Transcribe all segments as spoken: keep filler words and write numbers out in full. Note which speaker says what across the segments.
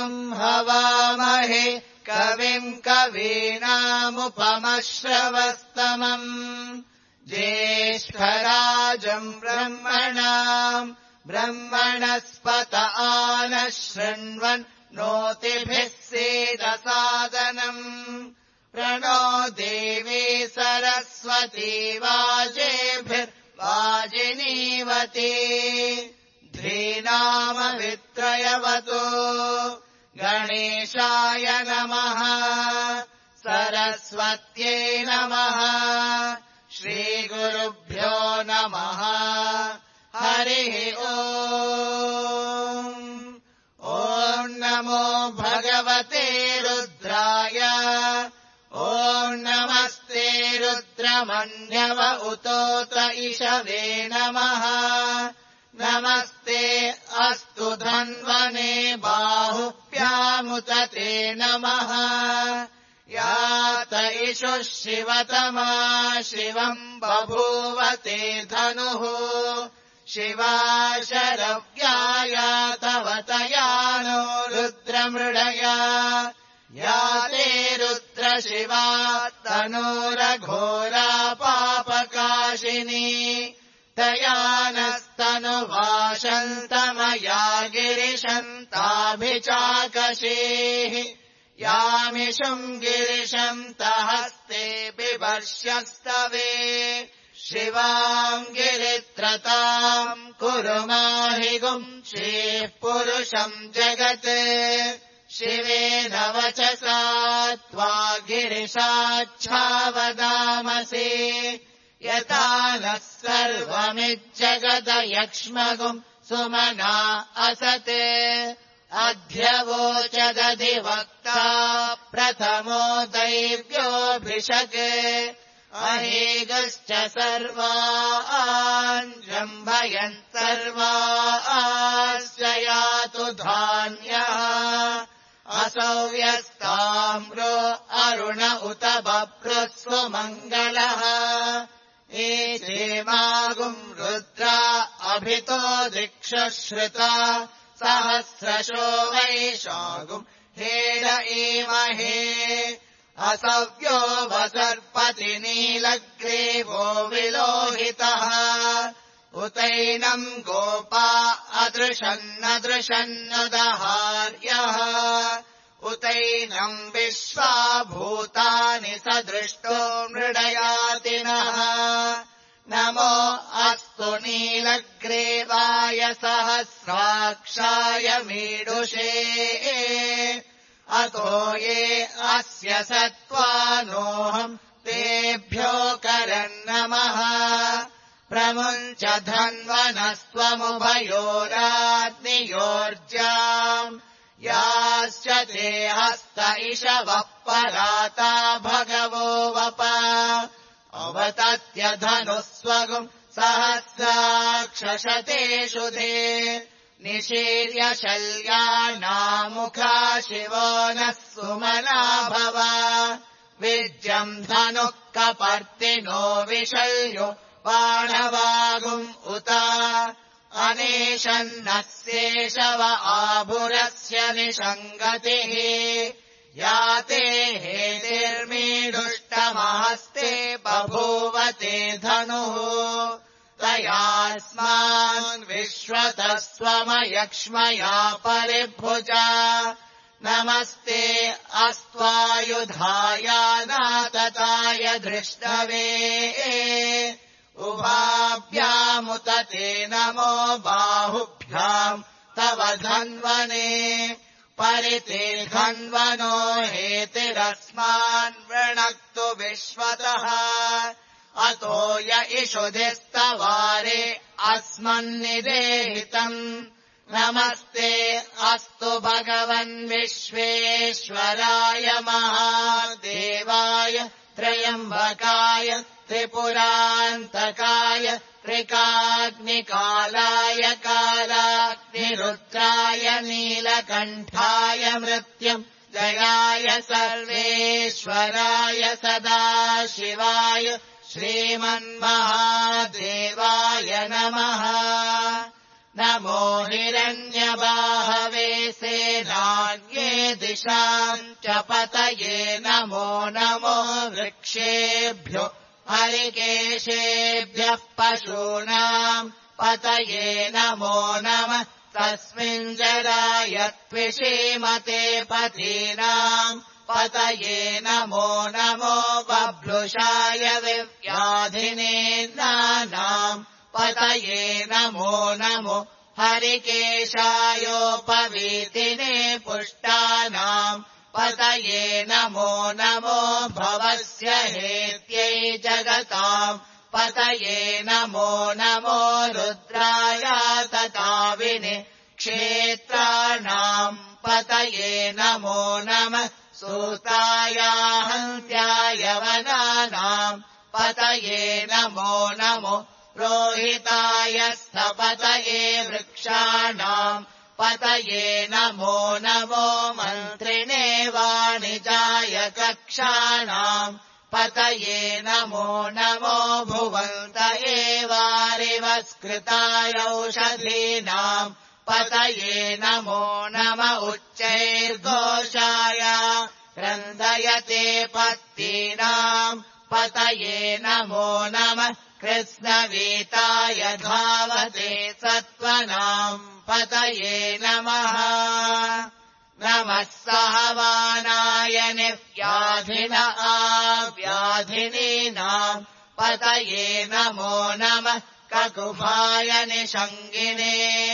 Speaker 1: हवामहे कविम् कवीनामुपमश्रवस्तमम् ज्येष्ठराजम् ब्रह्मणाम् ब्रह्मणस्पत आनः शृण्वन् नोतिभिः सीदसादनम् प्रणो देवी सरस्वती वाजेभिर्वाजिनीवती धीनामवित्रयवतु गणेशाय नमः सरस्वत्यै नमः श्रीगुरुभ्यो नमः हरिः ओम् ॐ नमो भगवते रुद्राय ॐ नमस्ते रुद्रमन्यव उतोत इषवे नमः नमस्ते अस्तु धन्वने बाहुभ्यामुत ते नमः यात इषुः शिवतमा शिवम् बभूव ते धनुः शिवा शरव्याया तव तयानो रुद्रमृडया या ते रुद्रशिवा तनूरघोरा पापकाशिनी तयानस्तनुवाशन्तमया गिरिशन्ताभिचाकशीः यामिषुम् गिरिशन्तहस्ते बिभर्ष्यस्तवे शिवाम् गिरित्रताम् कुरु माहिगुंशीः पुरुषम् जगत् शिवेन वचसा त्वा गिरिशाच्छावदामसि यथा नः सर्वमिज्जगदयक्ष्मगुम् सुमना असते अध्यवोचदधिवक्ता प्रथमो दैव्योऽभिषक् अहेगश्च सर्वान् जम्भयन् सर्वाश्च यातु धान्यः असौ व्यस्ताम्रो अरुण उत बभ्रुः मङ्गलः एतेमागुम् रुद्रा अभितो दिक्षुश्रुता सहस्रशो वैशागुम् हेड ईमहे असव्यो वसर्पति नीलग्रीवो विलोहितः उतैनम् गोपा अदृशन्नदृशन्नुदहार्यः उतैनम् विश्वा भूतानि सदृष्टो मृडयातिनः नमो अस्तु नीलग्रीवाय सहस्राक्षाय मीडुषे अतो ये अस्य सत्त्वानोऽहम् तेभ्यो करन्नमः प्रमुञ्च धन्वनस्त्वमुभयोराग्नियोर्जाम् याश्च ते हस्त इषवः पराता भगवो वप अवतत्य धनुस्वगुम् सहस्राक्षशतेषु ते निशीर्य शल्यानामुखा शिवो नः सुमना भव विज्यम् धनुः कपर्तिनो विशल्यो बाणवागुम् उत अनेशन्नस्येषव आभुरस्य निषङ्गतिः याते हेतिर्मीडुष्टमहस्ते बभूव ते धनुः तयास्मान् विश्वतः स्वमयक्ष्मया परिभुजा नमस्ते अस्त्वायुधायानातताय धृष्णवे उभाभ्यामुत ते नमो बाहुभ्याम् तव धन्वने परिते धन्वनो हेतिरस्मान् वृणक्तु विश्वतः अतो य इषुधिस्तवारे अस्मन्निदेहितम् नमस्ते अस्तु भगवन् विश्वेश्वराय महादेवाय त्र्यम्बकाय त्रिपुरान्तकाय त्रिकाग्निकालाय कालाग्निरुद्राय नीलकण्ठाय मृत्युम् जयाय सर्वेश्वराय सदाशिवाय श्रीमन्महादेवाय नमः नमो हिरण्यबाहवे सेनान्ये दिशाम् च पतये नमो नमो वृक्षेभ्यो हरिकेशेभ्यः पशूनाम् पतये नमो नमः तस्मिन् जराय त्विषीमते पथीनाम् पतये नमो नमो बभ्रुषाय विव्याधिनेन्द्राणाम् पतये नमो नमो हरिकेशायोपवीतिने पुष्टानाम् पतये नमो नमो भवस्य हेत्यै जगताम् पतये नमो नमो रुद्राय तताविने क्षेत्राणाम् पतये नमो नमः सूताय हन्त्याय वनानाम् पतये नमो नमो रोहिताय स्थपतये वृक्षाणाम् पतये नमो नमो मन्त्रिणे वाणिजाय कक्षाणाम् पतये नमो नमो भुवन्तये वारिवस्कृताय औषधीनाम् पतये नमो नम उच्चैर्घोषाय क्रन्दयते पत्तीनाम् पतये नमो नमः कृष्णवीताय धावते सत्त्वनाम् पतये नमः नमः सहवानाय निव्याधिन आव्याधिनीनाम् पतये नमो नमः ककुभाय निषङ्गिने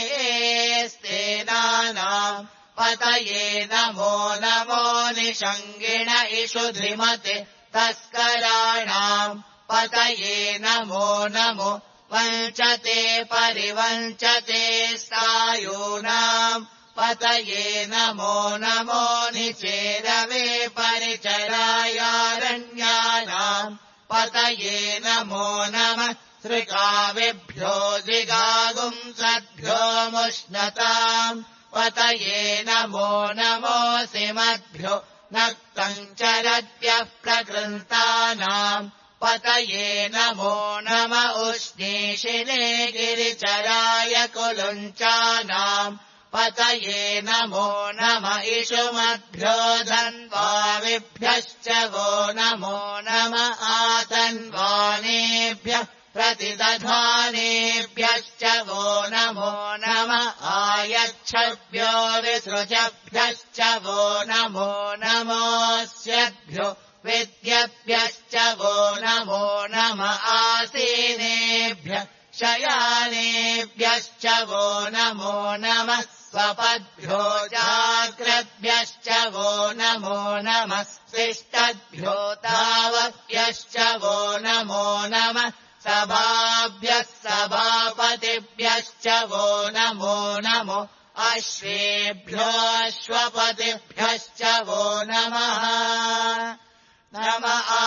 Speaker 1: स्तेनानाम् पतये नमो नमो निषङ्गिण इषुधिमते तस्कराणाम् पतये नमो नमो वञ्चते परिवञ्चते सायूनाम् पतये नमो नमो निचेरवे परिचरायारण्यानाम् पतये नमो नमः सृकाविभ्यो जिगागुंसद्भ्यो मुष्णताम् पतये नमो नमो सिमद्भ्यो नक्तञ्चरद्भ्यः प्रकृन्तानाम् पतये नमो नम उष्णीषिणे गिरिचराय कुलुञ्चानाम् पतये नमो नम इषुमद्भ्यो धन्वाविभ्यश्च वो नमो नम आतन्वानेभ्यः प्रतिदधानेभ्यश्च वो नमो नम आयच्छद्भ्यो विसृजभ्यश्च वो नमो नमोऽस्यद्भ्यो विद्यभ्यश्च वो नमो नम आसीनेभ्यः शयानेभ्यश्च वो नमो नमः स्वपद्भ्यो जाग्रद्भ्यश्च वो नमो नमः शिष्टद्भ्यो तावभ्यश्च वो नमो नमः सभाभ्यः सभापतिभ्यश्च वो नमो नमो अश्वेभ्यो अश्वपतिभ्यश्च वो नमः नम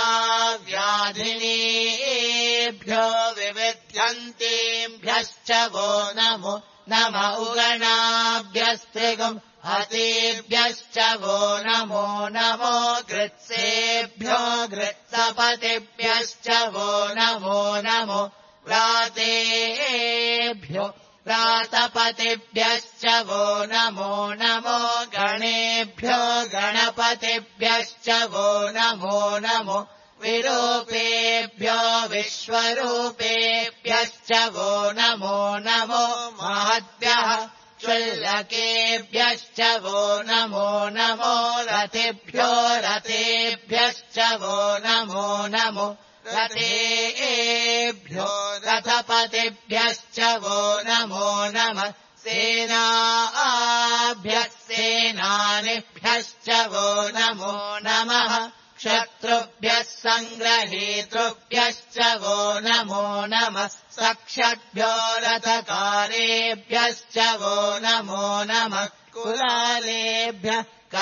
Speaker 1: आव्याधिनीभ्यो विविध्यन्तीभ्यश्च वो नमो नम उगणाभ्यस्त्रिगुम् हतेभ्यश्च वो नमो नमो गृत्सेभ्यो गृत्सपतिभ्यश्च वो नमो नमो व्रातेभ्यो व्रातपतिभ्यश्च वो नमो नमो गणेभ्यो गणपतिभ्यश्च वो नमो नमो विरूपेभ्यो विश्वरूपेभ्यश्च वो नमो नमो महद्भ्यः क्षुल्लकेभ्यश्च वो नमो नमो रथेभ्यो रथेभ्यश्च वो नमो नमो रथेभ्यो रथपतिभ्यश्च वो नमो नमः सेनाभ्यः सेनानिभ्यश्च वो नमो नमः क्षत्रुभ्यः सङ्ग्रहेतृभ्यश्च वो नमो नमः सक्षद्भ्यो रथकारेभ्यश्च वो नमो नमः कुलालेभ्यः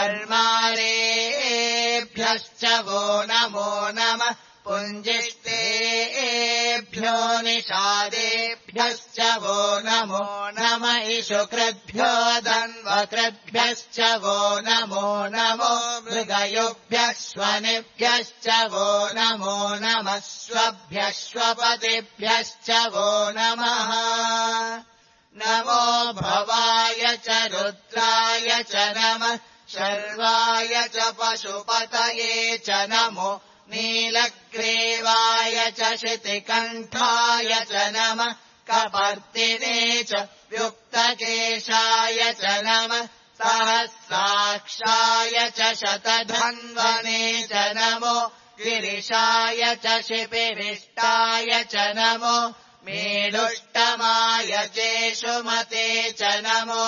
Speaker 1: कर्मारेभ्यश्च वो नमो नमः पुञ्जिष्टेभ्यो निषादेभ्यश्च वो नमो नम इषुकृद्भ्यो धन्वकृद्भ्यश्च वो नमो नमो मृगयुभ्यः श्वनिभ्यश्च वो नमो नमः श्वभ्यः श्वपतिभ्यश्च वो नमः नमो भवाय च रुद्राय च नमः शर्वाय च पशुपतये च नमो नीलग्रीवाय च शितिकण्ठाय च नमः कपर्दिने च युक्तकेशाय च नमः सहस्राक्षाय च शतधन्वने च नमो गिरिशाय च शिपिविष्टाय च नमो मेढुष्टमाय चेषुमते च नमो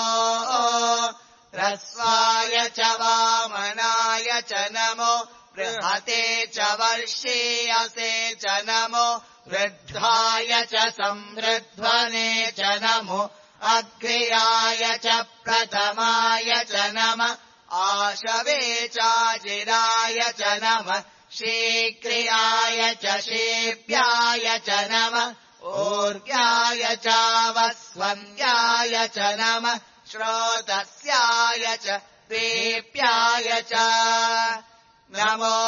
Speaker 1: ह्रस्वाय च वामनाय च नमो बृहते च वर्षीयसे च नमो वृद्धाय च संवृध्वने च नमो अग्र्याय च प्रथमाय च नमः आशवे चाजिराय च नमः शीघ्रियाय च शेभ्याय च नमः ऊर्व्याय चावस्वन्याय च नमः श्रोतस्याय च दीप्याय च नमो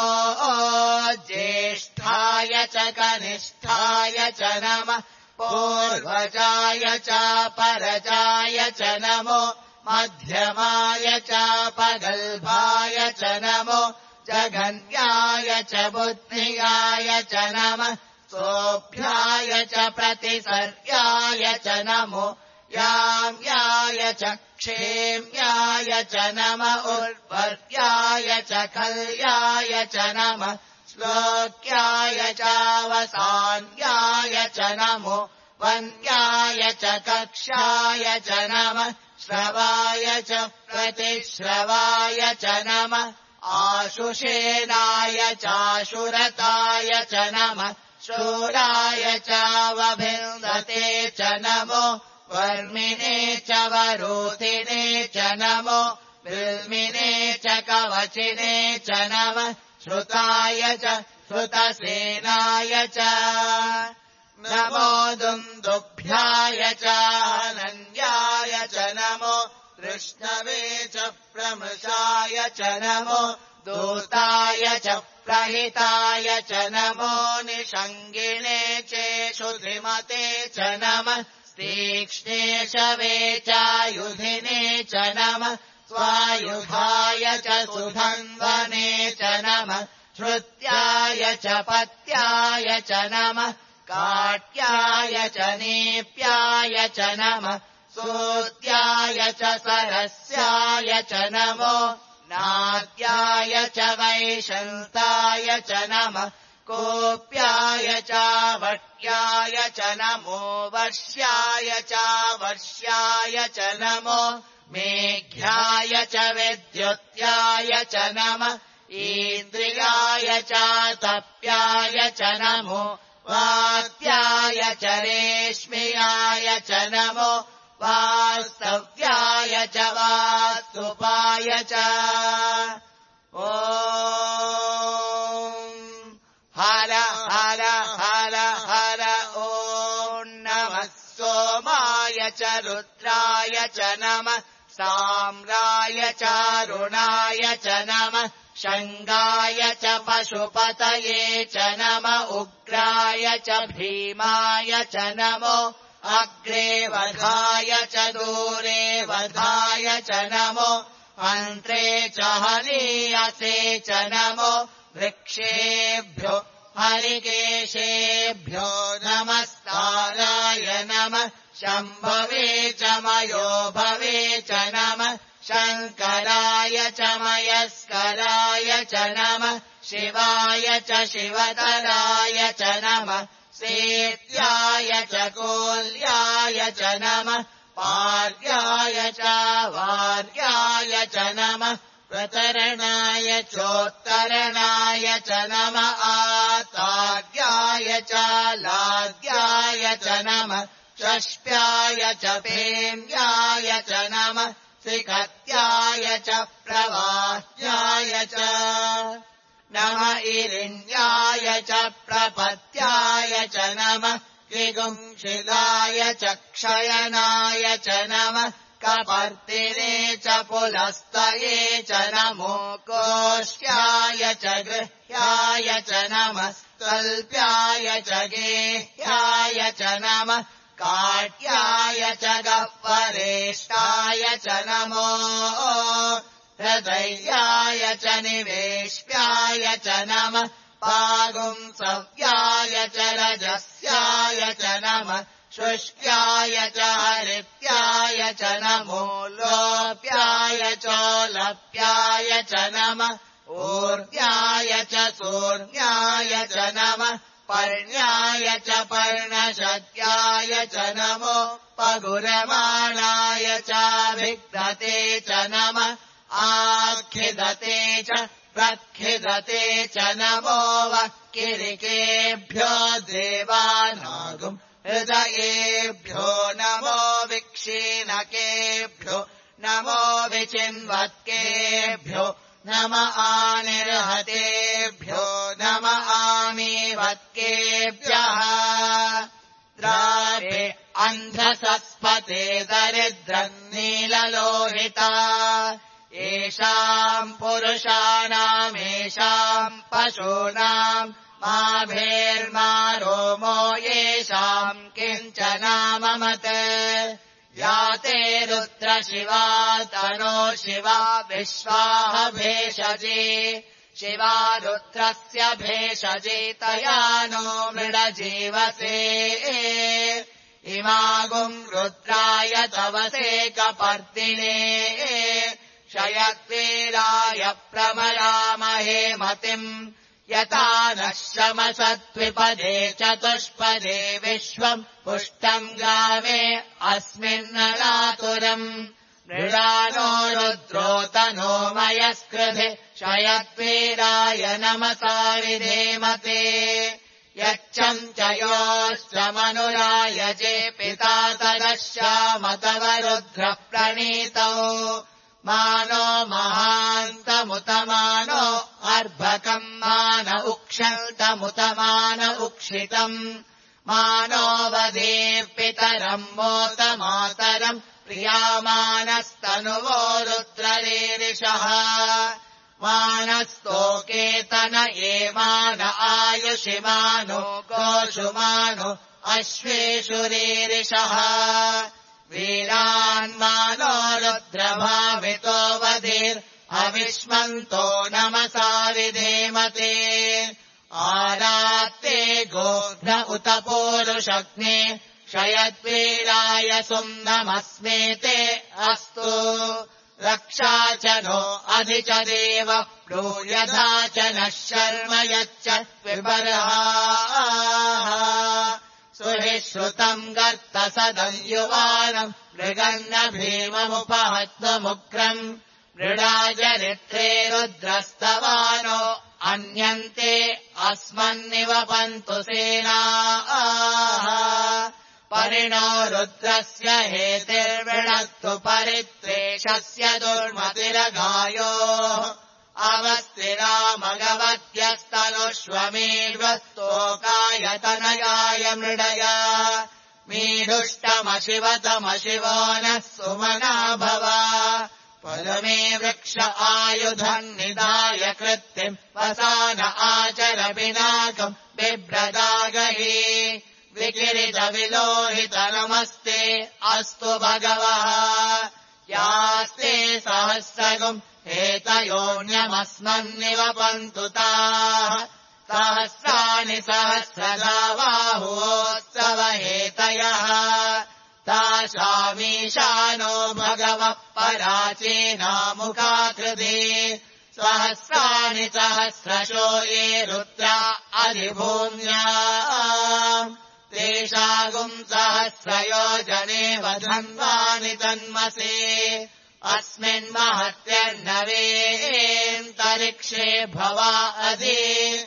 Speaker 1: ज्येष्ठाय च कनिष्ठाय च नमः पूर्वजाय च परजाय च नमो मध्यमाय च पगल्भाय च नमो जघन्याय च बुद्धियाय च नमः सोऽभ्याय च प्रतिसर्याय च नमो याम्याय च क्षेम्याय च नमः उर्वर्याय च कल्याय च नमः श्लोक्याय चावसान्याय च नमो वन्याय च कक्षाय च नमः श्रवाय च प्रतिश्रवाय च नमः आशुषेणाय चाशुरताय च नमः शूराय चावभिन्दते च नमो वर्मिणे च वरोधिने च नमो बिल्मिने च कवचिने च नमः श्रुताय च श्रुतसेनाय च नमो दुन्दुभ्याय च अनन्याय च नमो कृष्णवे च प्रमृषाय च नमो दूताय च प्रहिताय च नमो निषङ्गिणे चेषुधिमते च नमः तीक्ष्णे शवे चायुधिने च नमः स्वायुधाय च सुधन्वने च नमः श्रुत्याय च पत्याय च नमः काट्याय च नेप्याय च नमः सूत्याय च सरस्याय च नमो नाद्याय च वैशन्ताय च नमः कोप्याय चावट्याय च नमो वर्ष्याय चावर्ष्याय च नमो मेघ्याय च विद्युत्याय च नमः इन्द्रियाय चातप्याय च नमो वात्याय च रेश्म्याय च नमो वास्तव्याय च वास्तुपाय च ॐ हर हर हर हर ॐ नमः सोमाय च रुद्राय च नमः साम्राय चारुणाय च नमः शङ्गाय च पशुपतये च नमः उग्राय च भीमाय च नमो अग्रे वधाय च दूरे वधाय च नमो अन्त्रे च हनीयसे च नमो वृक्षेभ्यो हरिकेशेभ्यो नमस्काराय नमः शम्भवे च मयो भवे च नमः शङ्कराय च मयस्कराय च नमः शिवाय च शिवतराय च नमः सेत्याय च कोल्याय च नमः पार्याय च वार्याय च नमः प्रतरणाय चोत्तरणाय च नमः आतार्याय च लाद्याय च नमः षष्प्याय च पेम्याय च नमः सिकत्याय च प्रवाह्याय च नमः इरिण्याय च प्रपत्याय च नमः किगुंशिलाय च क्षयनाय च नमः कपर्दिने च पुलस्तये च नमो कोष्याय च गृह्याय च नमः कल्प्याय च गेह्याय च नमः काट्याय च गह्वरेष्ठाय च नमो हृदयाय च निवेश्याय च नमः पागुंसव्याय च रजस्याय च नमः शुष्क्याय च हरित्याय च नमो लोप्याय चोलप्याय च नमः ऊर्ध्याय च सूर्याय च नमः पर्ण्याय च पर्णशत्याय च नमो पगुरमाणाय चाभिघ्नते च नमः आखिदते च प्रखिदते च नमो वक्किरिकेभ्यो देवानागुम् हृदयेभ्यो नमो विक्षीणकेभ्यो नमो विचिन्वत्केभ्यो नम आनिर्हतेभ्यो नम आमीवत्केभ्यः द्रावे अन्धसस्पते दरिद्रन्नीललोहिता येषाम् पुरुषाणामेषाम् पशूनाम् माभेर्मा रोमो येषाम् किञ्चनाममत् याते रुद्र शिवा तनो शिवा विश्वाह भेषजे शिवा रुद्रस्य भेषजे तया नो मृडजीवसे इमागुम् रुद्राय तवसे कपर्दिने शयत्वीराय प्रमरामहे मतिम् यथा नः शमसत्विपदे चतुष्पदे विश्वम् पुष्टम् गावे अस्मिन्नलातुरम् मृडानो रुद्रो तनो मयस्कृधे शयत्वीराय नमसा विधेमते यच्छम् च योश्च मनुराय जे पिता तदश्यामतव रुद्रः प्रणीतौ मानो महान्तमुतमानो अर्भकम् मान उक्षन्तमुतमान उक्षितम् मानो वदेर्पितरम् मोतमातरम् प्रियामानस्तनुवो रुद्ररीरिषः मानस्तोकेतन एमान आयुषिमानो गोषुमानो अश्वेषु रीरिषः वीरान्मानो रुद्रभावितो वधीर् अविष्मन्तो नमसा विधेमते आरात्ते गोघ्न उत पूरुषग्ने शयद्वीराय सुम्नमस्मेते अस्तु रक्षा च नो अधि च देव ब्रूयधा च नः शर्म यच्च विबर्हाः सुहिश्रुतम् गर्तसदम् युवानम् मृगन्न भीममुपहत्वमुग्रम् मृडाजरित्रे रुद्रस्तवानो अन्यन्ते अस्मन्निवपन्तु सेनाः परिणो रुद्रस्य हेतिर्वृणक्तु परित्वेषस्य दुर्मतिरघायोः अवस्तिरामगवत्यस्तनुष्वमीर्वस्तोकायतनयाय मृडया मीढुष्टमशिवतमशिवो नः सुमना भव पदमे वृक्ष आयुधम् निधाय कृत्तिम् वसान आचर पिनाकम् बिभ्रदागहि विकिरितविलोहित नमस्ते अस्तु भगवः यास्ते सहस्रगुम् एतयोऽन्यमस्मन्निवपन्तु ताः सहस्राणि सहस्रगावाहुवोत्सव हेतयः तासामीशानो भगवः पराचीनामुखाकृते सहस्राणि सहस्रशो ये रुद्रा अधिभूम्या तेषागुम् सहस्रयोजने वधन्वानि तन्मसे अस्मिन् महत्यर्णवेन्तरिक्षे भवा अदे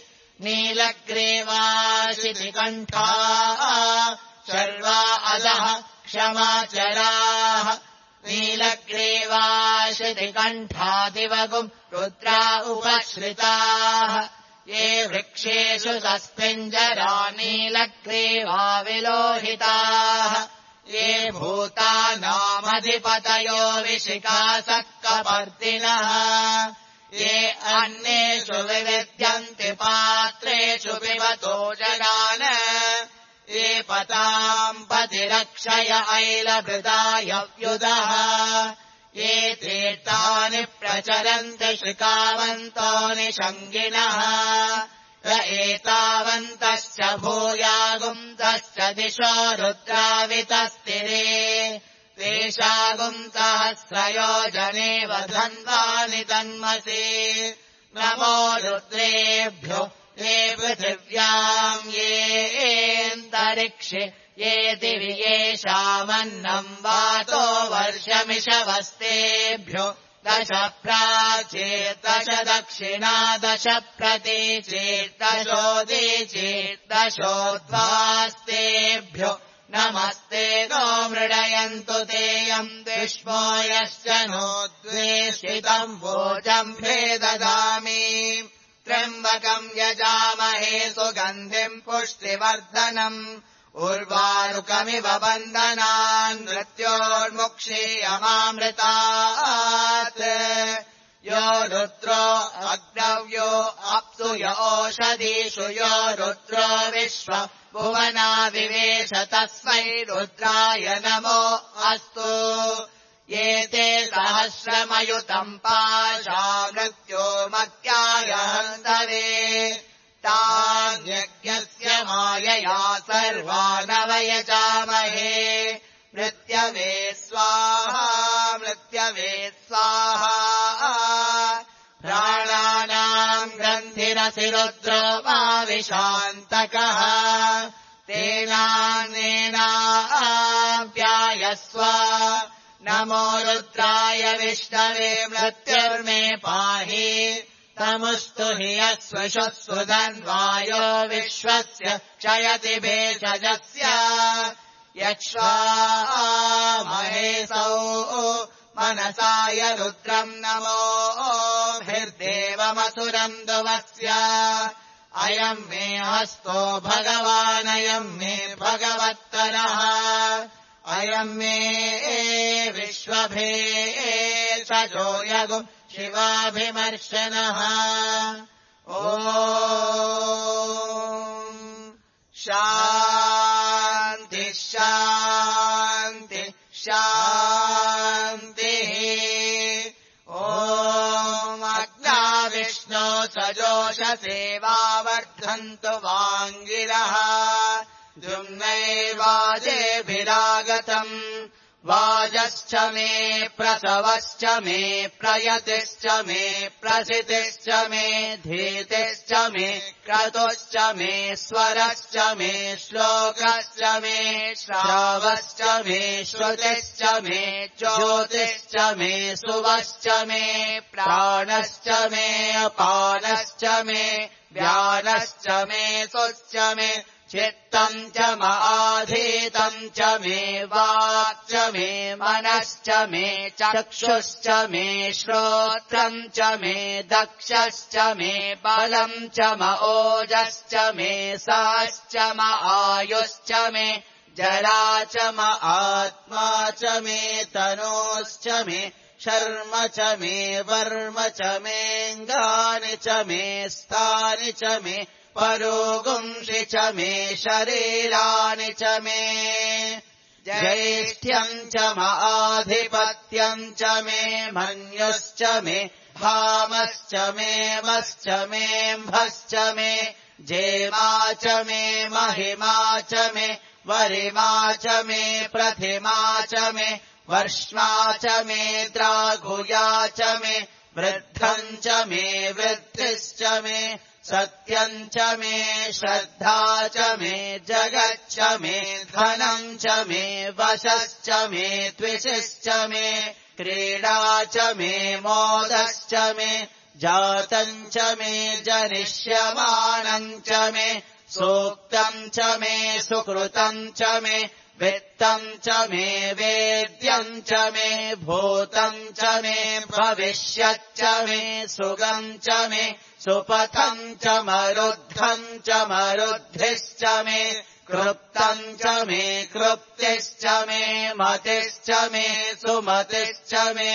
Speaker 1: नीलग्रीवाशितिकण्ठाः शर्वा अधः क्षमाचराः नीलग्रीवाशितिकण्ठादिवगुम् रुद्रा उपश्रिताः ये वृक्षेषु सस्पिञ्जरा नीलग्रीवा विलोहिताः ये भूतानामधिपतयो विशिखासः कपर्दिनः ये अन्येषु विविद्यन्ति पात्रेषु पिबतो जगान ये पताम् पतिरक्षय ऐलभृतायव्युदः ये तीर्थानि प्रचरन्ति श्रिकावन्तो निषङ्गिनः य एतावन्तश्च भूयागुन्तश्च दिशो रुद्रावितस्तिरे तेषागुन्तहस्रयोजने वधन्वानि तन्मसि नमो रुद्रेभ्यो ये पृथिव्याम् येऽन्तरिक्षे ये दिवि येषामन्नम् वातो वर्षमिषवस्तेभ्यो दश प्राचेर्दश दक्षिणा दश प्रतीचेर्दशोदीचेर्दशोद्वास्तेभ्यो नमस्ते नो मृडयन्तु तेयम् विश्वो यश्च नो द्वेषितम् भोजम् भेददामि त्र्यम्बकम् यजामहे सुगन्धिम् पुष्टिवर्धनम् उर्वारुकमिव बन्धनान् मृत्योर्मुक्षीयमामृतात् यो रुद्रो अग्नव्यो अप्सु य ओषधीषु यो रुद्रो विश्व भुवना विवेश तस्मै रुद्राय नमो अस्तु ये ते सहस्रमयुतम् पाशा मृत्यो मत्याय हन्तवे तान्यज्ञस्य मायया सर्वानवयजामहे मृत्यवे स्वाहा मृत्यवे स्वाहा प्राणानाम् ग्रन्थिरसि रुद्रो मा विशान्तकः तेनानेनाप्यायस्व नमो रुद्राय विष्णवे मृत्युर्मे पाहि तमुस्तु हि यस्वशस्वु धन्वायो विश्वस्य क्षयति भेषजस्य यक्ष्वामहेसौ मनसाय रुद्रम् नमो भिर्देवमसुरम् दुवस्य अयम् मे हस्तो भगवानयम् मे भगवत्तरः अयम् मे विश्वभेषजो यगु शिवाभिमर्शनः ॐ शान्ति शान्ति शान्तिः ॐ अग्नाविष्णो सजोषसेवावर्धन्तु वाङ्गिरः द्युम्नैवाजेभिरागतम् वाजश्च मे प्रसवश्च मे प्रयतिश्च मे प्रसितिश्च मे धीतिश्च मे क्रतुश्च मे स्वरश्च मे श्लोकश्च मे श्रावश्च मे श्रुतिश्च मे ज्योतिश्च मे सुवश्च मे प्राणश्च मे अपानश्च मे व्यानश्च मे सुश्च मे चित्तम् च माधीतम् च मे वाक् च मे मनश्च मे चक्षुश्च मे श्रोत्रम् च मे दक्षश्च मे बलम् च म ओजश्च मे साश्च म आयुश्च मे जरा च म आत्मा च मे तनोश्च मे शर्म च मे वर्म च मेऽङ्गानि च मे स्थानि च मे परोगुंषि च मे शरीराणि च मे ज्येष्ठ्यम् च माधिपत्यम् च मे मन्युश्च मे भामश्च मे मश्च मेऽम्भश्च मे जेमा च मे महिमा च मे वरिमा च मे प्रतिमा च मे वर्ष्मा च मे द्राघुया च मे वृद्धम् च मे वृद्धिश्च मे सत्यम् च मे श्रद्धा च मे जगच्च मे धनम् च मे वशश्च मे द्विषश्च मे क्रीडा च मे मोदश्च मे जातम् च मे जनिष्यमानम् च मे सूक्तम् च मे सुकृतम् च मे वित्तम् च मे वेद्यम् च मे भूतम् च मे भविष्यच्च मे सुगम् च मे सुपथम् च मरुद्धम् च मरुद्धिश्च मे कृप्तम् च मे कृप्तिश्च मे मतिश्च मे सुमतिश्च मे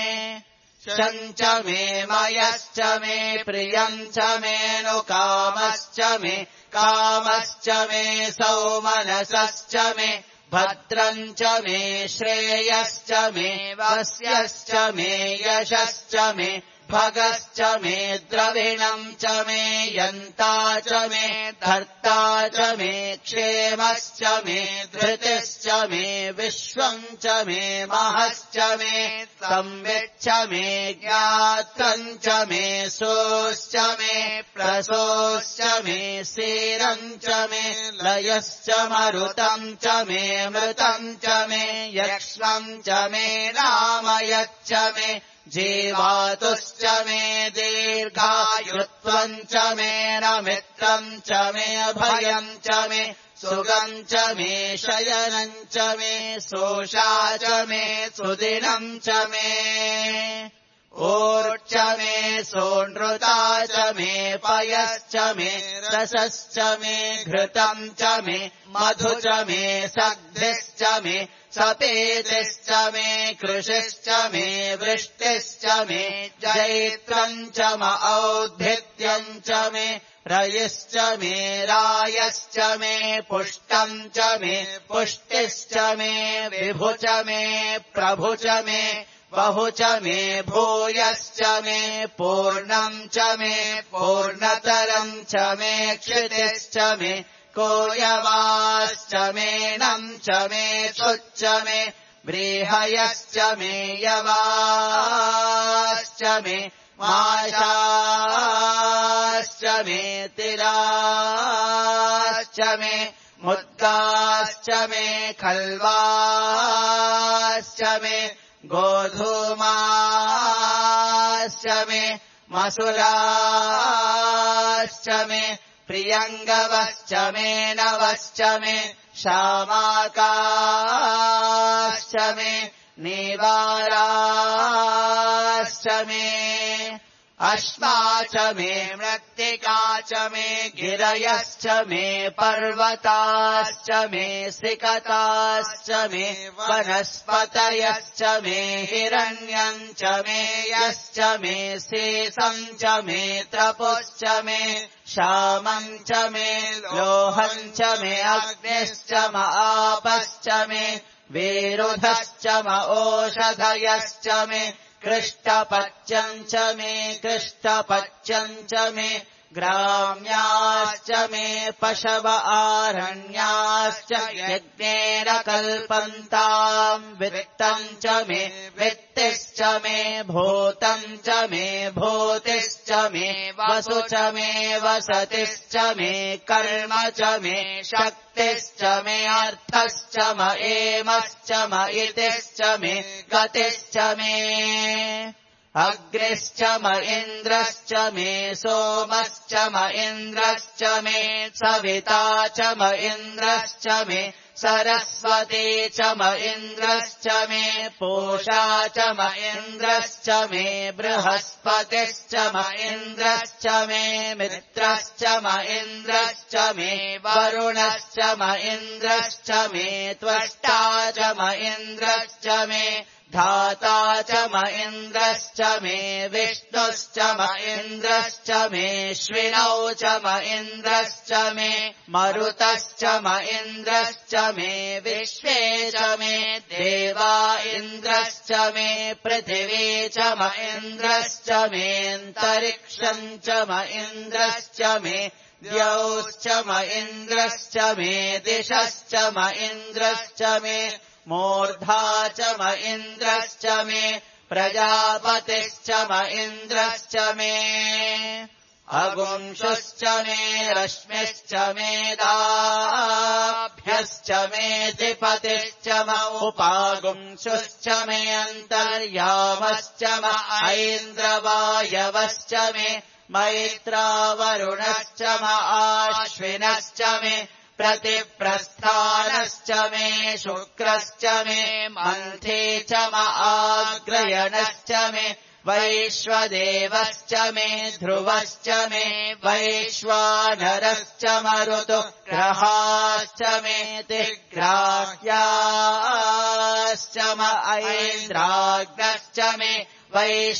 Speaker 1: शम् च मे मयश्च मे प्रियम् च मे नुकामश्च मे कामश्च मे सौमनसश्च मे भद्रम् च मे श्रेयश्च मे वस्यश्च मे यशश्च मे भगश्च मे द्रविणम् च मे यन्ता च मे धर्ता च मे क्षेमश्च मे धृतिश्च मे विश्वम् च मे महश्च मे संविच्च मे ज्ञात्रम् च मे सोश्च मे प्रसोश्च मे सीरम् च मे लयश्च मरुतम् च मे मृतम् च मे यक्ष्मम् च मे नामयच्च मे जीवातुश्च मे दीर्घायुत्वम् च मे नमित्रम् च मे अभयम् च मे सुगम् च मे शयनम् च मे सोषा च मे सुदिनम् च मे ऊर्च मे सोनृता च मे पयश्च मे रसश्च मे घृतम् च मे मधु च मे सग्धिश्च मे सपेतिश्च मे कृषिश्च मे वृष्टिश्च मे जैत्रम् च म औद्भिद्यम् च मे रयिश्च मे रायश्च मे पुष्टम् च मे पुष्टिश्च मे विभु च मे प्रभु च मे बहु च मे भूयश्च मे पूर्णम् च मे पूर्णतरम् च मे क्षितिश्च मे कोयवाश्च मे नम् च मे शुच्च मे व्रीहयश्च मे यवाश्च मे माशाश्च मे तिराश्च मे मुद्गाश्च मे खल्वाश्च मे गोधूमाश्च मे मसुराश्च मे प्रियङ्गवश्च मे नवश्च मे शामाकाश्च मे नीवाराश्च मे अश्मा च मे मृत्तिका च मे गिरयश्च मे पर्वताश्च मे सिकताश्च मे वनस्पतयश्च मे हिरण्यम् च मे यश्च मे शेषम् च मे त्रपुश्च मे श्यामम् च मे लोहम् च मे अग्निश्च म आपश्च मे विरुधश्च म ओषधयश्च मे कृष्टपच्यम् च मे कृष्टपच्यम् च मे ग्राम्याश्च मे पशव आरण्याश्च यज्ञेन कल्पन्ताम् वित्तम् च मे वित्तिश्च मे भूतम् च मे भूतिश्च मे वसु च मे वसतिश्च मे कर्म च मे शक्तिश्च मे अर्थश्च म एमश्च म इतिश्च मे गतिश्च मे अग्निश्च म इन्द्रश्च मे सोमश्च म इन्द्रश्च मे सविता च म इन्द्रश्च मे सरस्वती च म इन्द्रश्च मे पूषा च म इन्द्रश्च मे बृहस्पतिश्च म इन्द्रश्च मे मित्रश्च म इन्द्रश्च मे वरुणश्च म इन्द्रश्च मे त्वष्टा च म इन्द्रश्च मे धाता च म इन्द्रश्च मे विष्णुश्च म इन्द्रश्च मे श्विनौ च म इन्द्रश्च मे मरुतश्च म इन्द्रश्च मे विश्वे च मे देवा इन्द्रश्च मे पृथिवी च म इन्द्रश्च मेऽन्तरिक्षम् च म इन्द्रश्च मे द्यौश्च म इन्द्रश्च मे दिशश्च म इन्द्रश्च मे मूर्धा च म इन्द्रश्च मे प्रजापतिश्च म इन्द्रश्च मे अगुंशुश्च मे रश्मिश्च मे दाभ्यश्च मे दिपतिश्च म उपागुंशुश्च मे अन्तर्यामश्च म ऐन्द्रवायवश्च मे मैत्रावरुणश्च म आश्विनश्च मे प्रतिप्रस्थानश्च मे शुक्रश्च मे मन्थे च म आग्रयणश्च मे वैश्वदेवश्च मे ध्रुवश्च मे वैश्वानरश्च मरुतु ग्रहाश्च मे तिग्राह्याश्च म ऐन्द्राग्नश्च मे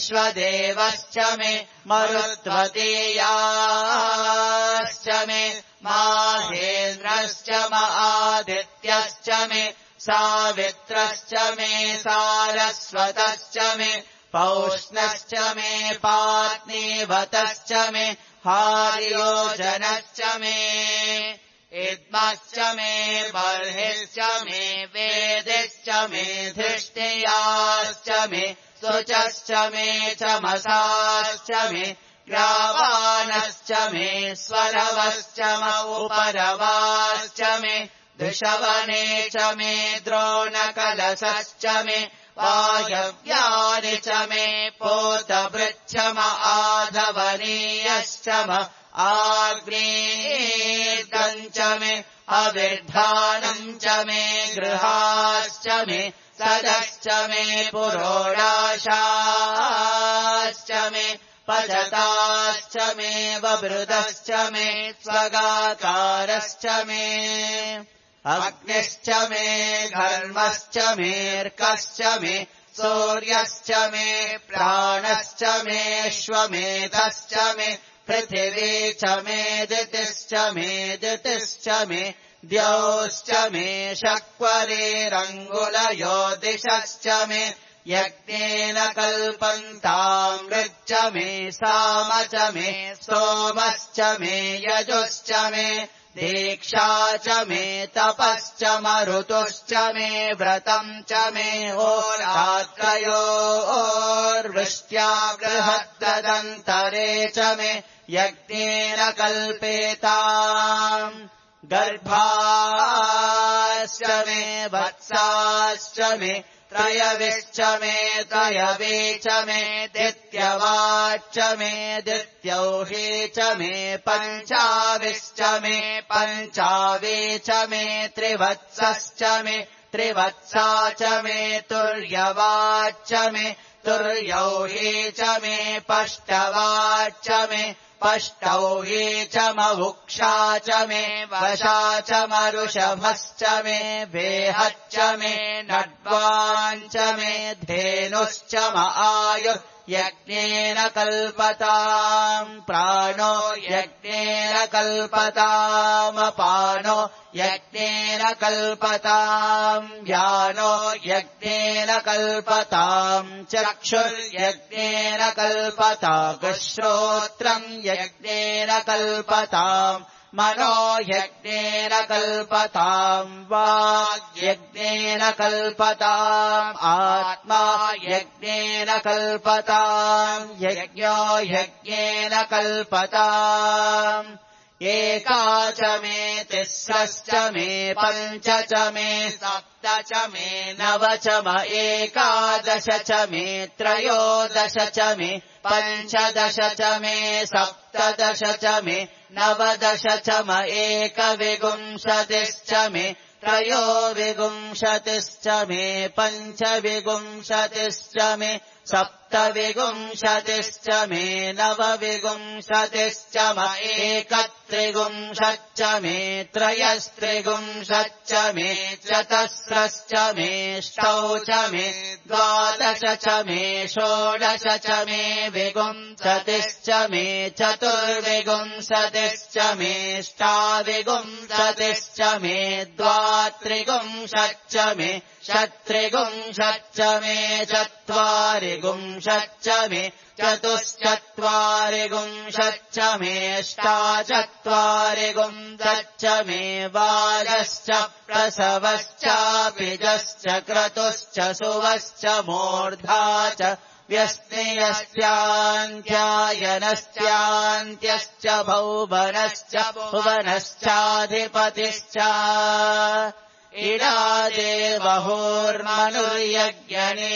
Speaker 1: वैश्वदेवश्च मे मरुत्वतीयाश्च मे माहेन्द्रश्च आदित्यश्च मे सावित्रश्च मे सारस्वतश्च मे पौष्णश्च मे पात्नीवतश्च मे हार्योजनश्च मे इद्मश्च मे बर्हिश्च मे वेदिश्च मे धृष्टियाश्च मे शुचश्च मे चमसाश्च मे ग्रावाणश्च मे स्वरवश्च म उपरवाश्च मे दृशवने च मे द्रोणकलशश्च मे वायव्यानि च मे पोतभृच्छम आधवनीयश्च म आग्नेयम् च मे अविर्धानम् च मे गृहाश्च मे सदश्च मे पुरोडाशाश्च मे पजताश्च मे ववृदश्च मे स्वगाकारश्च मे अग्निश्च मे घर्मश्च मेऽर्कश्च मे सूर्यश्च मे प्राणश्च मेऽश्वमेधश्च मे पृथिवी च मे दितिश्च मे दितिश्च मे द्यौश्च मे शक्वरेरङ्गुलयो दिशश्च मे यज्ञेन कल्पन्तामृच्च मे साम च मे सोमश्च मे यजुश्च मे दीक्षा च मे तपश्च मरुतुश्च मे व्रतम् च मे होरात्रयोर्वृष्ट्या बृहत्तदन्तरे च मे यज्ञेन कल्पेताम् गर्भाश्च मे वत्साश्च मे त्रयविश्च मे त्रयवे च मे दित्यवाच्च मे दित्यौहे च मे पञ्चाविश्च मे पञ्चावे च मे त्रिवत्सश्च मे त्रिवत्सा च मे तुर्यवाच्च मे तुर्यौहे च मे पष्टवाच्च मे पष्टौहे च मवुक्षा च मे वशा च मरुषभश्च मे वेहच्च मे नड्वाञ्च मे धेनुश्च म आयुः यज्ञेन कल्पताम् प्राणो यज्ञेन कल्पतामपानो यज्ञेन कल्पताम् व्यानो यज्ञेन कल्पताम् चक्षुर्यज्ञेन कल्पताम् श्रोत्रम् यज्ञेन कल्पताम् मनो यज्ञेन कल्पताम् वाग्यज्ञेन कल्पताम् आत्मा यज्ञेन कल्पताम् यज्ञो यज्ञेन कल्पताम् एका च मे तिस्रश्च मे पञ्च च मे सप्त च मे नव च म एकादश च मे त्रयोदश च मे पञ्चदश च मे सप्तदश च मे नवदश च म एकविंशतिश्च मे त्रयोविंशतिश्च मे पञ्चविंशतिश्च मे सप्तविंशतिश्च मे नवविंशतिश्च म एकत्रिंशच्च मे त्रयस्त्रिंशच्च मे चतस्रश्च मे ष्टौ च मे द्वादश च मे षोडश च मे विंशतिश्च मे चतुर्विंशतिश्च मे ष्टाविंशतिश्च मे द्वात्रिंशच्च मे षट्त्रिंशच्च मे चत्वारिंशच्च मे चतुश्चत्वारिंशच्च मे अष्टाचत्वारिंशच्च मे बालश्च प्रसवश्चापिजश्च क्रतुश्च सुवश्च मूर्धा च व्यस्नेयस्यान्त्यायनस्यान्त्यश्च भौवनश्च भुवनश्चाधिपतिश्च इडादेवहोर्मनुर्यज्ञने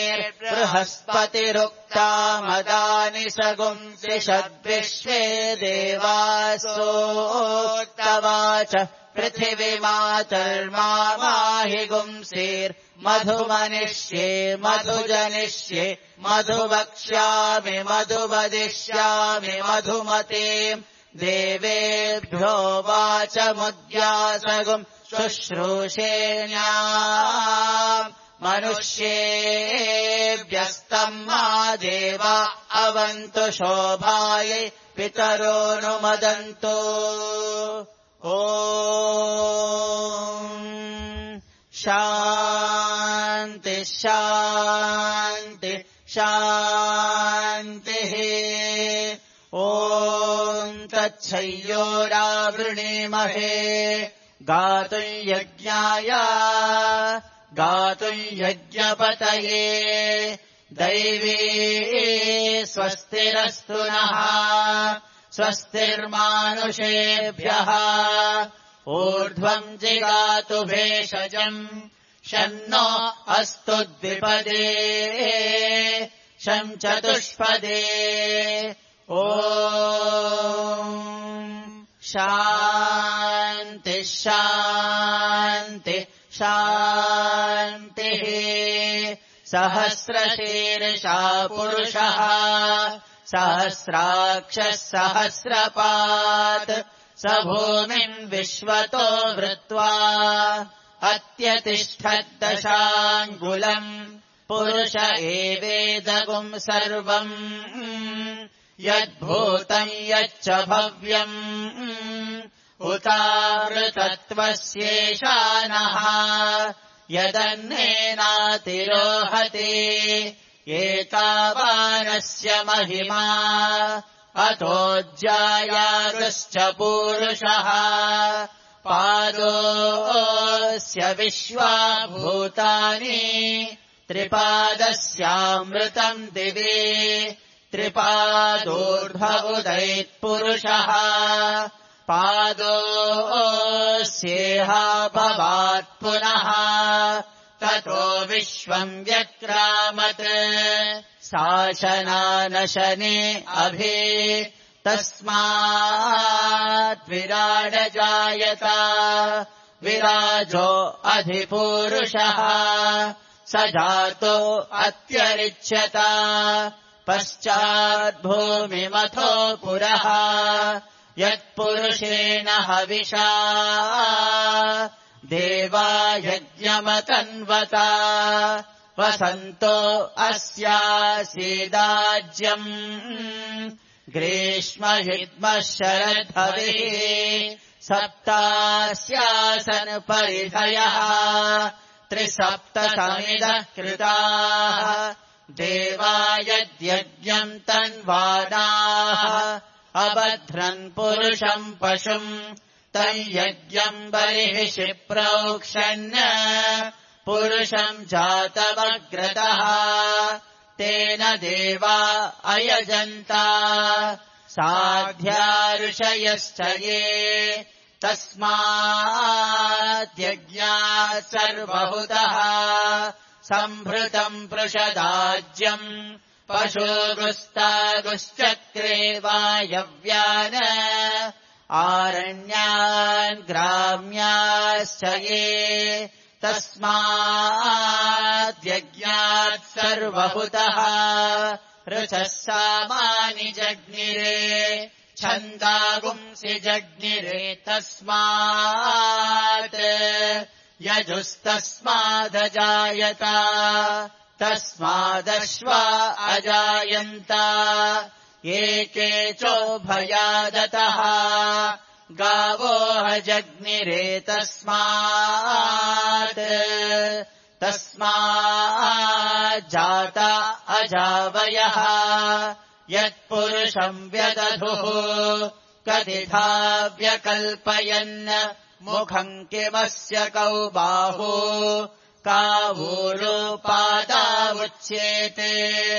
Speaker 1: बृहस्पतिरुक्तामदानि सगुंसि षद्विश्वे देवासोत्तवाच पृथिवीमातर्माहि गुंसेर्मधुमनिष्ये मधुजनिष्ये मधुवक्ष्यामि मधुवदिष्यामि मधुमते देवेभ्यो वाचमुद्यासगुम् शुश्रूषेण्याम् मनुष्येभ्यस्तम् मा देवा अवन्तु शोभायै पितरो नुमदन्तु ॐ शान्ति शान्ति शान्तिः ॐ तच्छय्योरावृणीमहे गातुं यज्ञाय गातुं यज्ञपतये दैवी स्वस्तिरस्तु नः स्वस्तिर्मानुषेभ्यः ऊर्ध्वम् जिगातु भेषजम् शन्नो अस्तु द्विपदे शं चतुष्पदे ॐ शान्ति शान्ति शान्तिः सहस्रशीर्षा पुरुषः सहस्राक्षः सहस्रपात् स भूमिम् विश्वतो वृत्वा अत्यतिष्ठद्दशाङ्गुलम् पुरुष एवेदगुम् सर्वम् यद्भूतम् यच्च भव्यम् उतावृतत्वस्येषानः यदन्नेनातिरोहति एतावानस्य महिमा अतोऽज्यायारुश्च पूरुषः पादोऽस्य विश्वा भूतानि त्रिपादस्यामृतम् दिवि त्रिपादोर्ध्व उदैत्पुरुषः पादोऽस्येहा भवात् पुनः ततो विश्वम् व्यक्रामत् शासनानशने अभि तस्मात् विराडजायत विराजो अधिपूरुषः स जातो अत्यरिच्यत पश्चाद्भूमिमथो पुरः यत्पुरुषेण हविषा देवा यज्ञमतन्वता वसन्तो अस्यासीदाज्यम् ग्रीष्महिद्मः शरद्भविः सप्तास्यासन् परिधयः त्रिसप्तसमिदः कृताः देवा यद्यज्ञम् तन्वानाः अबध्रन् पुरुषम् पशुम् तयज्ञम् बर्हिषि प्रोक्षन् पुरुषम् जातमग्रतः तेन देवा अयजन्ता साध्या ऋषयश्च ये तस्माद्यज्ञात् सर्वहुतः सम्भृतम् पृषदाज्यम् पशुगुस्तागुश्चक्रे वायव्यान् आरण्यान् ग्राम्याश्च ये तस्माद्यज्ञात् सर्वहुतः ऋचः सामानि जज्ञिरे छन्दागुंसि जज्ञिरे तस्मात् यजुस्तस्मादजायत तस्मादश्वा अजायन्त एके चोभयादतः गावो जज्ञिरे तस्मात् तस्माज्जाता अजावयः यत्पुरुषम् व्यदधुः कतिधा व्यकल्पयन् मुखम् किमस्य कौ बाहु कावूरुपादावुच्येते